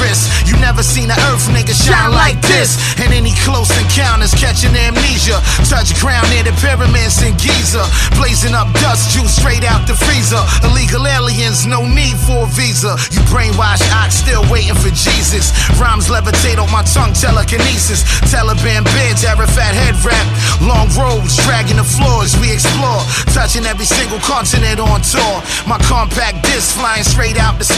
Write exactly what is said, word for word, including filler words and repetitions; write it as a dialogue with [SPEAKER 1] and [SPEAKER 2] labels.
[SPEAKER 1] dangerous. You never seen an earth nigga shine like this. And any close encounters catching amnesia. Touch ground near the pyramids in Giza. Blazing up dust juice straight out the freezer. Illegal aliens, no need for a visa. You brainwashed ox still waiting for Jesus. Rhymes levitate on my tongue, telekinesis. Taliban bids, Arafat head wrap. Long roads, dragging the floors, we explore. Touching every single continent on tour. My compact disc flying straight out the